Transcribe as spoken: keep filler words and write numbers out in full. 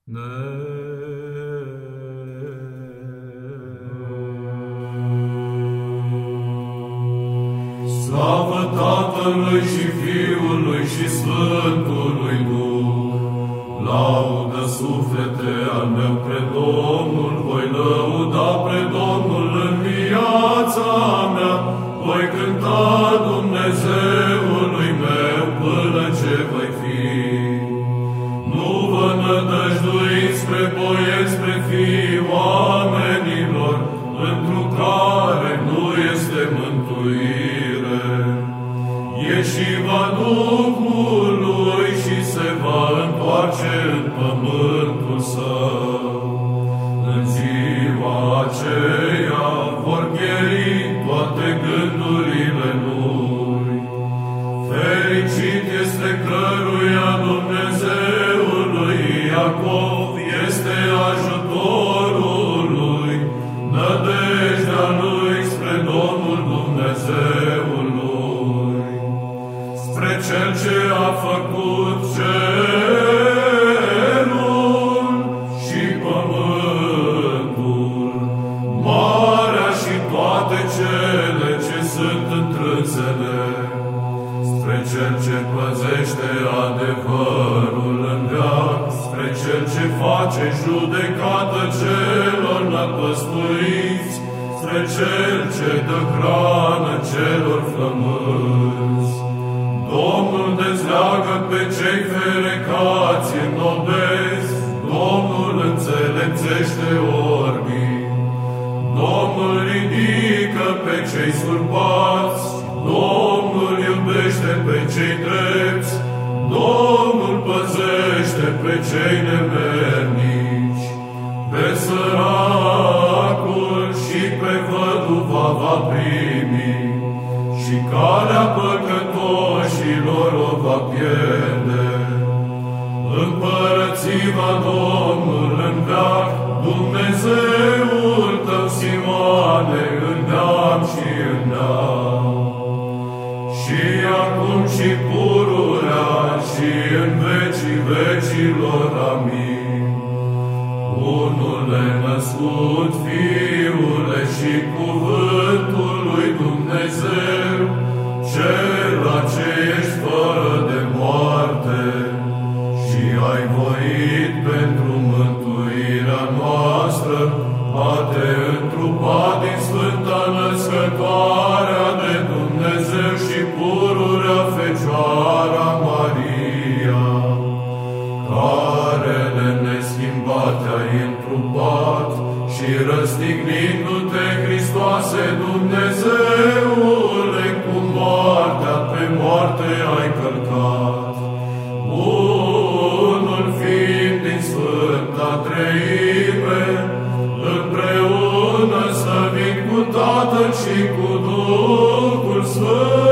Slavă Tatălui și Fiului și Sfântului Duh! Laudă suflete al meu pre Domnul, voi lăuda pre Domnul în viața mea, voi cânta Dumnezeului meu până ce voi fi. Nu vă nădăjduiți spre băieți, spre fii oamenilor, întru care nu este mântuire. Ieșiva Duhului și se va întoarce în pământul său. În ziua aceea vor pieri toate gândurile lui. Fericit este căruia Dumnezeului Iacov este ajutorul lui, nădejdea lui spre Domnul Dumnezeul lui. Spre Cel ce a făcut cerul și pământul, marea și toate cele ce sunt întrânsele, spre Cel ce păzește adevărul în veac, spre Cel ce face judecată celor năpăstuiți, spre Cel ce dă hrană celor flămânzi. Domnul dezleagă pe cei ferecați înnobezi, Domnul înțelepțește orbii. Domnul ridică pe cei surpați, Domnul iubește pe cei drepți, Domnul păzește pe cei nemernici. Pe săracul și pe văduva va primi, și calea păcătoșilor o va pierde. Împărăți-va Domnul în veac, Dumnezeul tău, Simoane, în neam și în neam. Și acum și pururea și în vecii vecilor, amin. Unule născut, Fiule și cuvântul lui Dumnezeu, Cela ce ești fără de moarte, și ai voit pentru mântuirea noastră a te întrupa din Sfânta Născătoarea de Dumnezeu și pururea Fecioara Maria, care de neschimbate ai întrupat și răstignindu-te, Hristoase Dumnezeule, cu moartea pe moarte ai călcat. Unul fiind din Sfânta Treime, împreună slăvit cu Tatăl și cu Duhul Sfânt,